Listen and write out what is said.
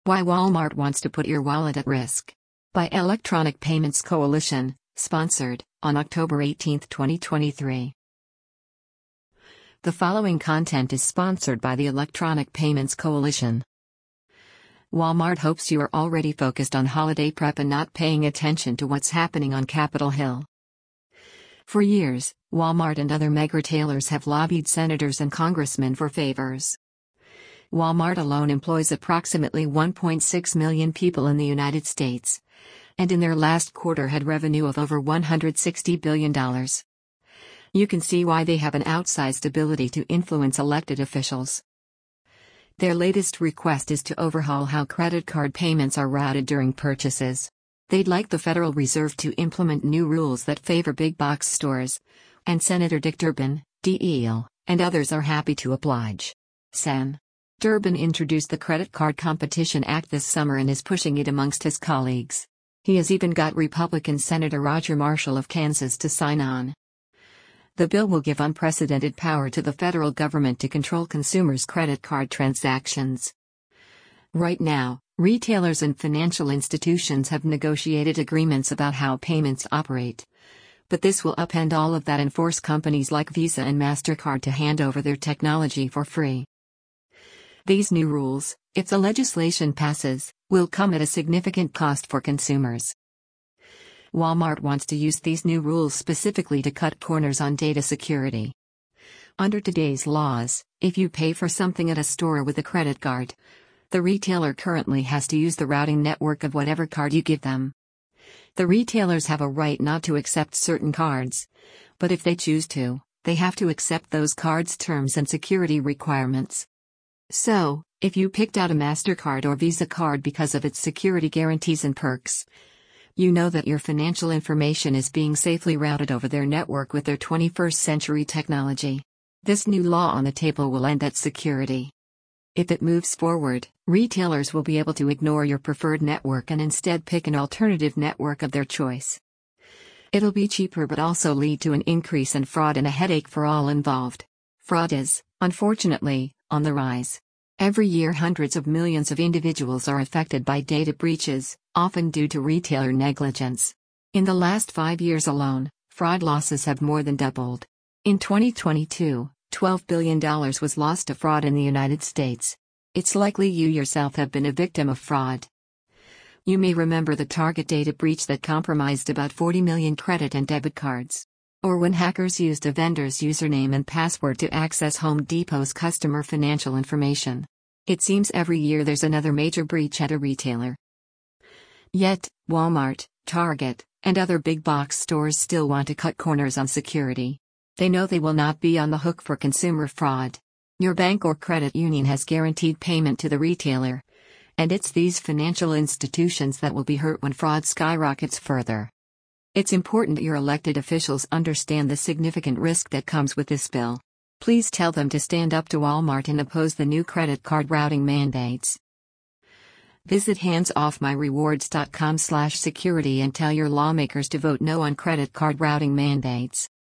Why Walmart Wants to Put Your Wallet at Risk. By Electronic Payments Coalition, sponsored, on October 18, 2023. The following content is sponsored by the Electronic Payments Coalition. Walmart hopes you are already focused on holiday prep and not paying attention to what's happening on Capitol Hill. For years, Walmart and other mega-retailers have lobbied senators and congressmen for favors. Walmart alone employs approximately 1.6 million people in the United States, and in their last quarter had revenue of over $160 billion. You can see why they have an outsized ability to influence elected officials. Their latest request is to overhaul how credit card payments are routed during purchases. They'd like the Federal Reserve to implement new rules that favor big box stores, and Senator Dick Durbin, DEL, and others are happy to oblige. Sen. Durbin introduced the Credit Card Competition Act this summer and is pushing it amongst his colleagues. He has even got Republican Senator Roger Marshall of Kansas to sign on. The bill will give unprecedented power to the federal government to control consumers' credit card transactions. Right now, retailers and financial institutions have negotiated agreements about how payments operate. But this will upend all of that and force companies like Visa and MasterCard to hand over their technology for free. These new rules, if the legislation passes, will come at a significant cost for consumers. Walmart wants to use these new rules specifically to cut corners on data security. Under today's laws, if you pay for something at a store with a credit card, the retailer currently has to use the routing network of whatever card you give them. The retailers have a right not to accept certain cards, but if they choose to, they have to accept those cards' terms and security requirements. So, if you picked out a MasterCard or Visa card because of its security guarantees and perks, you know that your financial information is being safely routed over their network with their 21st century technology. This new law on the table will end that security. If it moves forward, retailers will be able to ignore your preferred network and instead pick an alternative network of their choice. It'll be cheaper but also lead to an increase in fraud and a headache for all involved. Fraud is, unfortunately, on the rise. Every year hundreds of millions of individuals are affected by data breaches, often due to retailer negligence. In the last 5 years alone, fraud losses have more than doubled. In 2022, $12 billion was lost to fraud in the United States. It's likely you yourself have been a victim of fraud. You may remember the Target data breach that compromised about 40 million credit and debit cards. Or when hackers used a vendor's username and password to access Home Depot's customer financial information. It seems every year there's another major breach at a retailer. Yet, Walmart, Target, and other big box stores still want to cut corners on security. They know they will not be on the hook for consumer fraud. Your bank or credit union has guaranteed payment to the retailer, and it's these financial institutions that will be hurt when fraud skyrockets further. It's important that your elected officials understand the significant risk that comes with this bill. Please tell them to stand up to Walmart and oppose the new credit card routing mandates. Visit handsoffmyrewards.com/security and tell your lawmakers to vote no on credit card routing mandates.